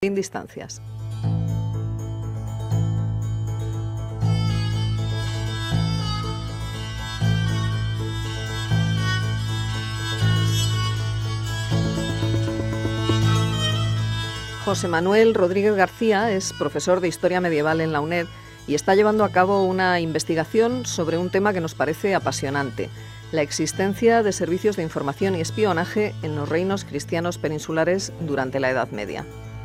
Sin distancias. José Manuel Rodríguez García es profesor de Historia Medieval en la UNED y está llevando a cabo una investigación sobre un tema que nos parece apasionante: la existencia de servicios de información y espionaje en los reinos cristianos peninsulares durante la Edad Media.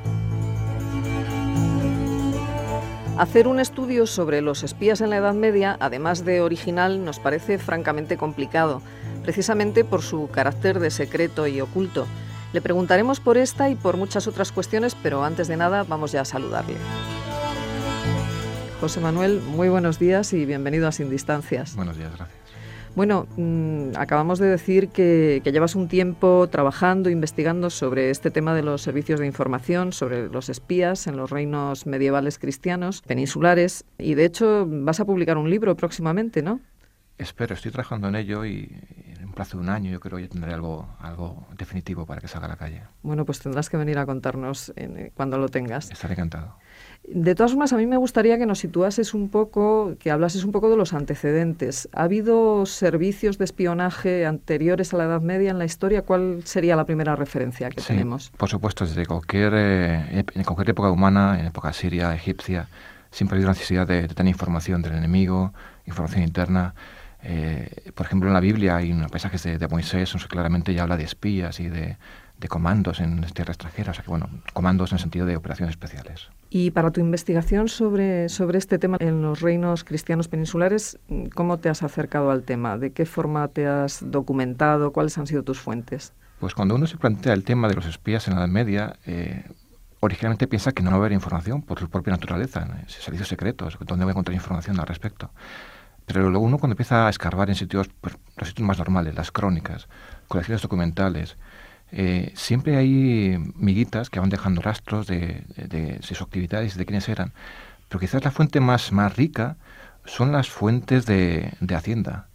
Hacer un estudio sobre los espías en la Edad Media, además de original, nos parece francamente complicado, precisamente por su carácter de secreto y oculto. Le preguntaremos por esta y por muchas otras cuestiones, pero antes de nada vamos ya a saludarle. José Manuel, muy buenos días y bienvenido a Sin Distancias. Buenos días, gracias. Bueno, acabamos de decir que llevas un tiempo trabajando, investigando sobre este tema de los servicios de información, sobre los espías en los reinos medievales cristianos peninsulares, y de hecho vas a publicar un libro próximamente, ¿no? Espero, estoy trabajando en ello y en un plazo de un año yo creo que ya tendré algo definitivo para que salga a la calle. Bueno, pues tendrás que venir a contarnos cuando lo tengas. Estaré encantado. De todas formas, a mí me gustaría que nos situases un poco, que hablases un poco de los antecedentes. ¿Ha habido servicios de espionaje anteriores a la Edad Media en la historia? ¿Cuál sería la primera referencia que tenemos? Por supuesto, desde en cualquier época humana, en época siria, egipcia, siempre ha habido necesidad de tener información del enemigo, información interna. Por ejemplo, en la Biblia hay unos pasajes de Moisés donde claramente ya habla de espías y de comandos en tierra extranjera, o sea que comandos en el sentido de operaciones especiales. Y para tu investigación sobre este tema en los reinos cristianos peninsulares, ¿cómo te has acercado al tema? ¿De qué forma te has documentado? ¿Cuáles han sido tus fuentes? Pues cuando uno se plantea el tema de los espías en la Edad Media, originalmente piensa que no va a haber información por su propia naturaleza, ¿no? Servicios secretos, ¿dónde voy a encontrar información al respecto? Pero luego uno cuando empieza a escarbar en sitios, pues, los sitios más normales, las crónicas, colecciones documentales, siempre hay miguitas que van dejando rastros de sus actividades y de quiénes eran. Pero quizás la fuente más rica son las fuentes de Hacienda.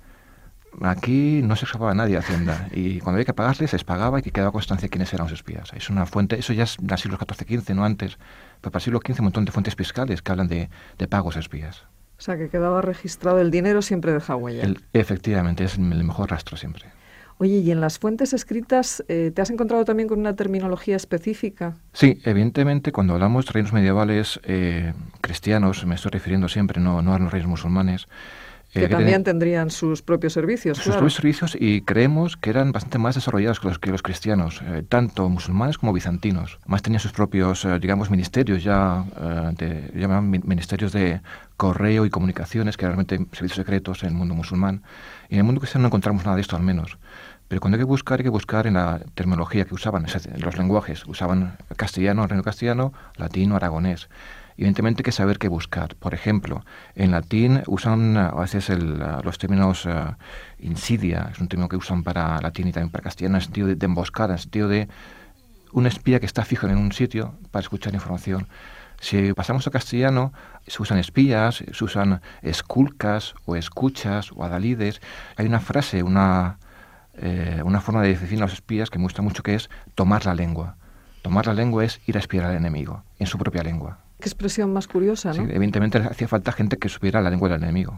Aquí no se escapaba nadie de Hacienda y cuando había que pagarles, les pagaba y que quedaba constancia de quiénes eran los espías. Es una fuente, eso ya es del siglo XIV-XV, no antes, pero para el siglo XV un montón de fuentes fiscales que hablan de pagos a espías. O sea, que quedaba registrado, el dinero siempre deja huella. Efectivamente, es el mejor rastro siempre. Oye, ¿y en las fuentes escritas te has encontrado también con una terminología específica? Sí, evidentemente, cuando hablamos de reinos medievales cristianos, me estoy refiriendo siempre, no a los reinos musulmanes. Que también tendrían sus propios servicios, sus propios servicios, y creemos que eran bastante más desarrollados que los cristianos, tanto musulmanes como bizantinos. Más tenían sus propios, ministerios llamaban ministerios de correo y comunicaciones, que eran realmente servicios secretos en el mundo musulmán. Y en el mundo cristiano no encontramos nada de esto, al menos. Pero cuando hay que buscar en la terminología que usaban, en los lenguajes. Usaban castellano, reino castellano, latino, aragonés. Evidentemente hay que saber qué buscar. Por ejemplo, en latín usan a veces los términos insidia, es un término que usan para latín y también para castellano, en el sentido de emboscada, en el sentido de un espía que está fijo en un sitio para escuchar información. Si pasamos a castellano, se usan espías, se usan esculcas o escuchas o adalides. Hay una frase, una forma de definir a los espías que me gusta mucho, que es tomar la lengua. Tomar la lengua es ir a espiar al enemigo, en su propia lengua. Qué expresión más curiosa, ¿no? Sí, evidentemente hacía falta gente que supiera la lengua del enemigo.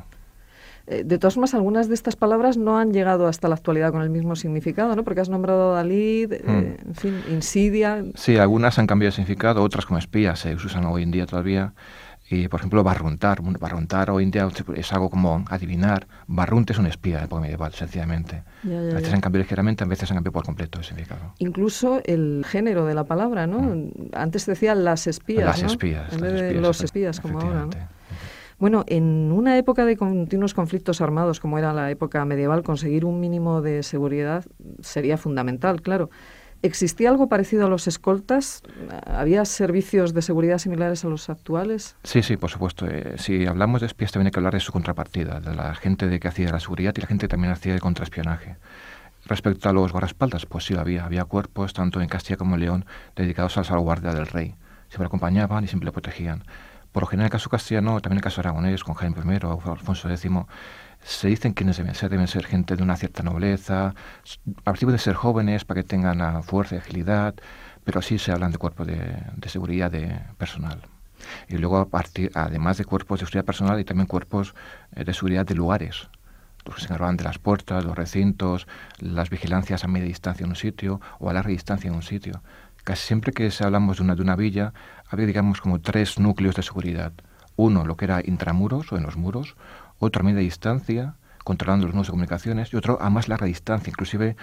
De todas formas, algunas de estas palabras no han llegado hasta la actualidad con el mismo significado, ¿no? Porque has nombrado a Dalí, en fin, insidia. Sí, algunas han cambiado de significado, otras como espías se usan hoy en día todavía. Y, por ejemplo, barruntar. Barruntar hoy en día es algo como adivinar. Barrunt es un espía de época medieval, sencillamente. Ya. A veces han cambiado ligeramente, a veces han cambiado por completo el significado. Incluso el género de la palabra, ¿no? Antes decía las espías, las ¿no? Espías. En vez de los espías, como ahora, ¿no? Bueno, en una época de continuos conflictos armados, como era la época medieval, conseguir un mínimo de seguridad sería fundamental, claro. ¿Existía algo parecido a los escoltas? ¿Había servicios de seguridad similares a los actuales? Sí, por supuesto. Si hablamos de espías, también hay que hablar de su contrapartida, de la gente que hacía la seguridad y la gente que también hacía el contraespionaje. Respecto a los guardaespaldas, pues sí, había cuerpos, tanto en Castilla como en León, dedicados a la salvaguardia del rey. Siempre acompañaban y siempre le protegían. Por lo general, en el caso castellano, también en el caso aragonés, con Jaime I o Alfonso X, se dicen quiénes deben ser gente de una cierta nobleza, a partir de ser jóvenes para que tengan fuerza y agilidad, pero sí se hablan de cuerpos de seguridad de personal. Y luego, además de cuerpos de seguridad personal, hay también cuerpos de seguridad de lugares. Los que se encargaban de las puertas, los recintos, las vigilancias a media distancia en un sitio o a larga distancia en un sitio. Casi siempre que hablamos de una villa, había, digamos, como 3 núcleos de seguridad. Uno, lo que era intramuros o en los muros, otro a media distancia, controlando los nudos de comunicaciones, y otro a más larga distancia, inclusive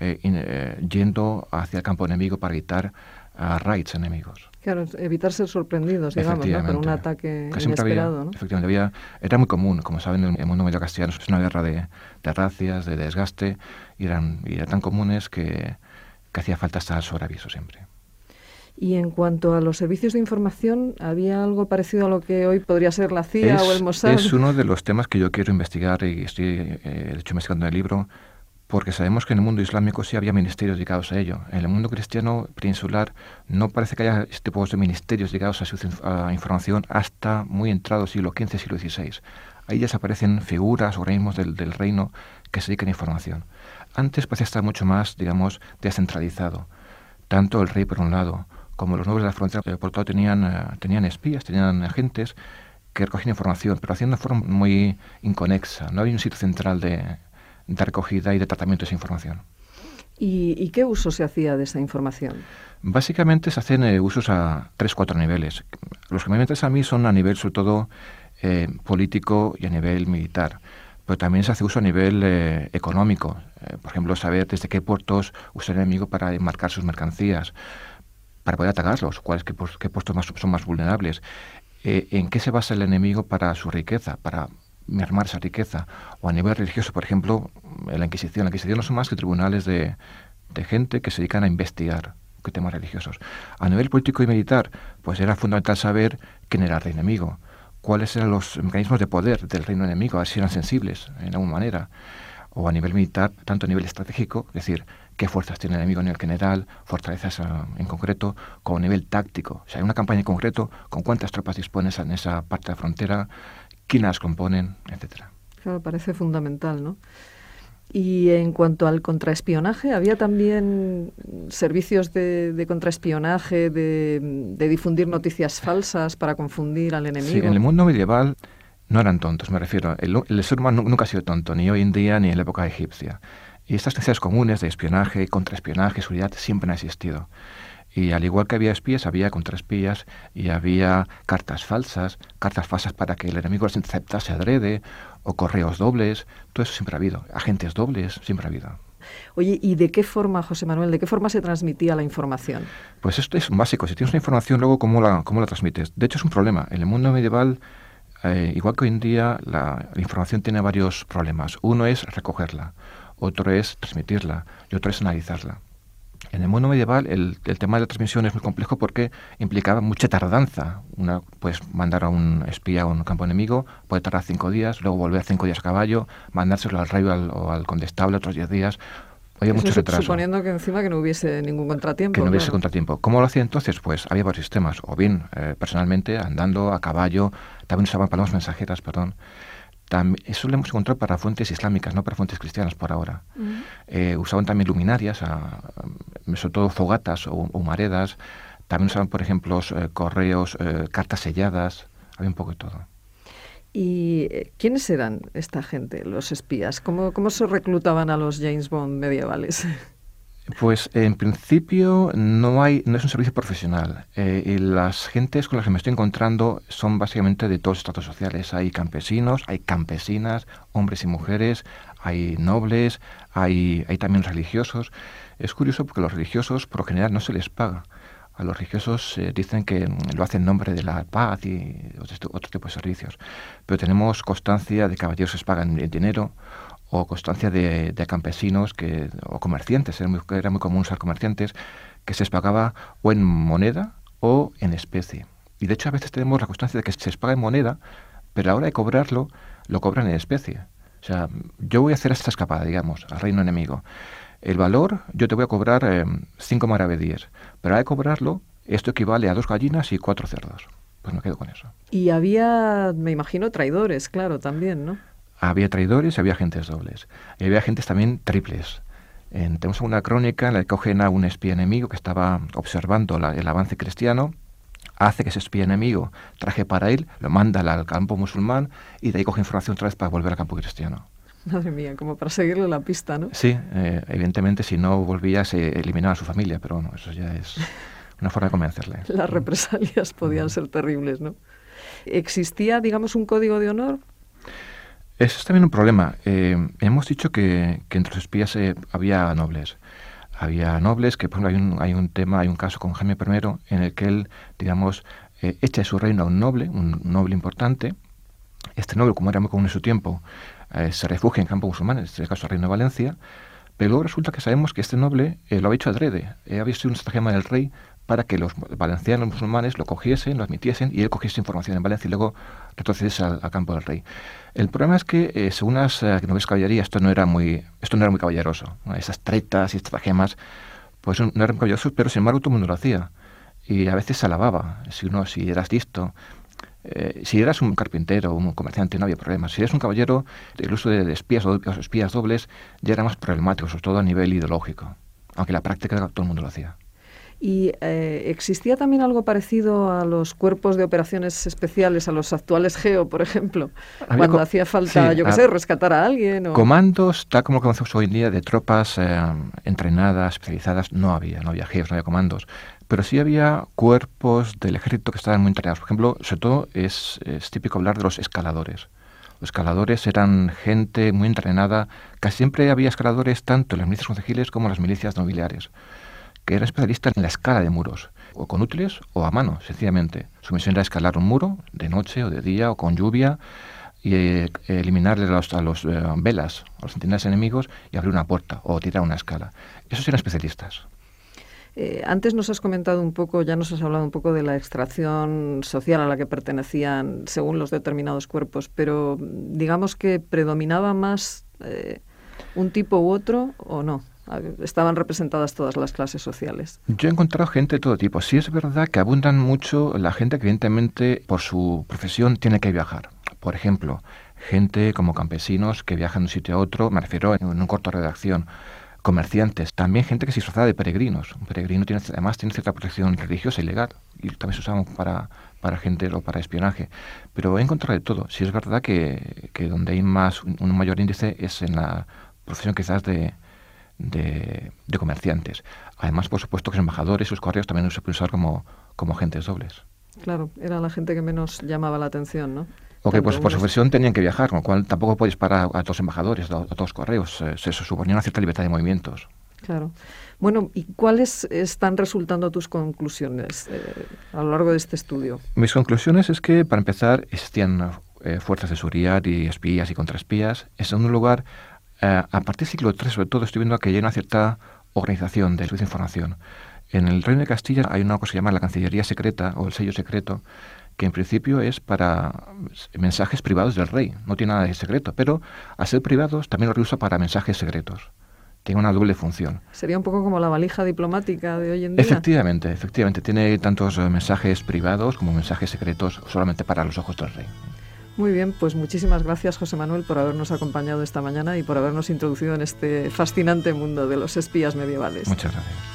yendo hacia el campo enemigo para evitar raids enemigos. Claro, evitar ser sorprendidos, digamos, ¿no? Por un ataque inesperado, ¿no? Efectivamente, era muy común, como saben, en el mundo medio castellano es una guerra de racias, de desgaste, y eran tan comunes que hacía falta estar sobre aviso siempre. Y en cuanto a los servicios de información, ¿había algo parecido a lo que hoy podría ser la CIA o el Mossad? Es uno de los temas que yo quiero investigar y estoy, de hecho, investigando en el libro, porque sabemos que en el mundo islámico sí había ministerios dedicados a ello. En el mundo cristiano peninsular no parece que haya este tipo de ministerios dedicados a información hasta muy entrado siglo XV, siglo XVI. Ahí ya aparecen figuras, organismos del reino que se dedican a información. Antes parecía estar mucho más, digamos, descentralizado. Tanto el rey por un lado, como los nobles de la frontera, por otro lado, tenían espías, tenían agentes que recogían información, pero hacían de una forma muy inconexa. No había un sitio central de recogida y de tratamiento de esa información. ¿Y qué uso se hacía de esa información? Básicamente se hacen usos a 3-4 niveles. Los que me interesan a mí son a nivel, sobre todo, político y a nivel militar. Pero también se hace uso a nivel económico. Por ejemplo, saber desde qué puertos usa el enemigo para enmarcar sus mercancías, para poder atacarlos, qué puertos son más vulnerables, en qué se basa el enemigo para su riqueza, para mermar esa riqueza, o a nivel religioso, por ejemplo, la Inquisición. La Inquisición no son más que tribunales de gente que se dedican a investigar temas religiosos. A nivel político y militar, pues era fundamental saber quién era el rey enemigo, cuáles eran los mecanismos de poder del reino enemigo, a ver si eran sensibles en alguna manera. O a nivel militar, tanto a nivel estratégico, es decir, qué fuerzas tiene el enemigo a nivel general, fortalezas en concreto, como a nivel táctico. O sea, hay una campaña en concreto, con cuántas tropas dispones en esa parte de la frontera, quiénes las componen, etcétera. Claro, parece fundamental, ¿no? Y en cuanto al contraespionaje, ¿había también servicios de contraespionaje, de difundir noticias falsas para confundir al enemigo? Sí, en el mundo medieval no eran tontos, me refiero. El ser humano nunca ha sido tonto, ni hoy en día ni en la época egipcia. Y estas necesidades comunes de espionaje, contraespionaje, seguridad, siempre han existido. Y al igual que había espías, había contraespías y había cartas falsas para que el enemigo las interceptase adrede, o correos dobles. Todo eso siempre ha habido. Agentes dobles siempre ha habido. Oye, ¿y de qué forma, José Manuel, de qué forma se transmitía la información? Pues esto es básico. Si tienes una información, luego ¿cómo la transmites? De hecho, es un problema. En el mundo medieval, igual que hoy en día, la información tiene varios problemas. Uno es recogerla, otro es transmitirla y otro es analizarla. En el mundo medieval el tema de la transmisión es muy complejo porque implicaba mucha tardanza. Pues mandar a un espía a un campo enemigo puede tardar 5 días, luego volver 5 días a caballo, mandárselo al rey o al condestable otros 10 días. Había mucho retraso. Suponiendo que encima que no hubiese ningún contratiempo. Que no hubiese contratiempo. ¿Cómo lo hacía entonces? Pues había varios sistemas. O bien, personalmente, andando a caballo, también usaban palomas mensajeras, eso lo hemos encontrado para fuentes islámicas, no para fuentes cristianas por ahora. Usaban también luminarias, sobre todo fogatas o humaredas. También usaban, por ejemplo, correos, cartas selladas. Había un poco de todo. ¿Y quiénes eran esta gente, los espías? ¿Cómo se reclutaban a los James Bond medievales? Pues en principio no es un servicio profesional. Y las gentes con las que me estoy encontrando son básicamente de todos los estratos sociales. Hay campesinos, hay campesinas, hombres y mujeres, hay nobles, hay también religiosos. Es curioso porque a los religiosos por lo general no se les paga. A los religiosos dicen que lo hacen en nombre de la paz y otro tipo de servicios. Pero tenemos constancia de caballeros que les pagan en dinero, o constancia de campesinos o comerciantes. Era muy común usar comerciantes que se les pagaba o en moneda o en especie. Y de hecho a veces tenemos la constancia de que se les paga en moneda, pero a la hora de cobrarlo, lo cobran en especie. O sea, yo voy a hacer esta escapada, digamos, al reino enemigo. El valor, yo te voy a cobrar 5 maravedíes, pero a la hora de cobrarlo, esto equivale a 2 gallinas y 4 cerdos. Pues me quedo con eso. Y había, me imagino, traidores, claro, también, ¿no? Había traidores y había agentes dobles. Y había agentes también triples. Tenemos una crónica en la que cogen a un espía enemigo que estaba observando el avance cristiano, hace que ese espía enemigo traje para él, lo manda al campo musulmán y de ahí coge información otra vez para volver al campo cristiano. Madre mía, como para seguirle la pista, ¿no? Sí, evidentemente si no volvía se eliminaba a su familia, pero bueno, eso ya es una forma de convencerle. Las represalias podían ser terribles, ¿no? ¿Existía, digamos, un código de honor? Eso es también un problema. Hemos dicho que entre los espías había nobles. Había nobles que, por ejemplo, hay un caso con Jaime I en el que él, digamos, echa de su reino a un noble importante. Este noble, como era muy común en su tiempo, se refugia en campo musulmán, en este caso el reino de Valencia, pero luego resulta que sabemos que este noble lo había hecho adrede. Había sido un estratagema del rey para que los valencianos musulmanes lo cogiesen, lo admitiesen y él cogiese información en Valencia y luego retrocediese al campo del rey. El problema es que, según las novelas de caballería, esto no era muy caballeroso, ¿no? Esas tretas y estratagemas, pues no eran caballerosos, pero sin embargo todo el mundo lo hacía. Y a veces se alababa. Si eras listo, si eras un carpintero o un comerciante no había problema. Si eras un caballero, el uso de espías o espías dobles ya era más problemático, sobre todo a nivel ideológico. Aunque la práctica todo el mundo lo hacía. ¿Y existía también algo parecido a los cuerpos de operaciones especiales, a los actuales GEO, por ejemplo? Cuando hacía falta, sí, rescatar a alguien. O... Comandos, tal como lo conocemos hoy en día, de tropas entrenadas, especializadas, no había GEOs, no había comandos. Pero sí había cuerpos del ejército que estaban muy entrenados. Por ejemplo, sobre todo es típico hablar de los escaladores. Los escaladores eran gente muy entrenada. Casi siempre había escaladores tanto en las milicias concejiles como en las milicias nobiliares, que eran especialistas en la escala de muros, o con útiles o a mano, sencillamente. Su misión era escalar un muro, de noche o de día o con lluvia, y eliminarle a los velas, a los centinelas enemigos, y abrir una puerta o tirar una escala. Esos eran especialistas. Antes nos has comentado un poco, ya nos has hablado un poco de la extracción social a la que pertenecían según los determinados cuerpos, pero digamos que predominaba más un tipo u otro, ¿o no? ¿Estaban representadas todas las clases sociales? Yo he encontrado gente de todo tipo. Sí es verdad que abundan mucho la gente que evidentemente por su profesión tiene que viajar. Por ejemplo, gente como campesinos que viajan de un sitio a otro, me refiero en un corto radio de acción. Comerciantes, también gente que se disfrazaba de peregrinos. Un peregrino además tiene cierta protección religiosa y legal y también se usaba para gente o para espionaje. Pero he encontrado de todo. Sí es verdad que donde hay un mayor índice es en la profesión quizás de comerciantes. Además, por supuesto, que los embajadores y sus correos también se pueden usar como agentes dobles. Claro, era la gente que menos llamaba la atención, ¿no? O que pues, por su profesión tenían que viajar, con lo cual tampoco puedes parar a todos los embajadores, a todos los correos. Se suponía una cierta libertad de movimientos. Claro. Bueno, ¿y cuáles están resultando tus conclusiones a lo largo de este estudio? Mis conclusiones es que, para empezar, existían fuerzas de seguridad y espías y contraespías. En segundo lugar, a partir del siglo III, sobre todo, estoy viendo que hay una cierta organización del servicio de información. En el Reino de Castilla hay una cosa que se llama la Cancillería Secreta o el sello secreto, que en principio es para mensajes privados del rey. No tiene nada de secreto, pero al ser privados también lo reusa para mensajes secretos. Tiene una doble función. Sería un poco como la valija diplomática de hoy en día. Efectivamente. Tiene tantos mensajes privados como mensajes secretos solamente para los ojos del rey. Muy bien, pues muchísimas gracias, José Manuel, por habernos acompañado esta mañana y por habernos introducido en este fascinante mundo de los espías medievales. Muchas gracias.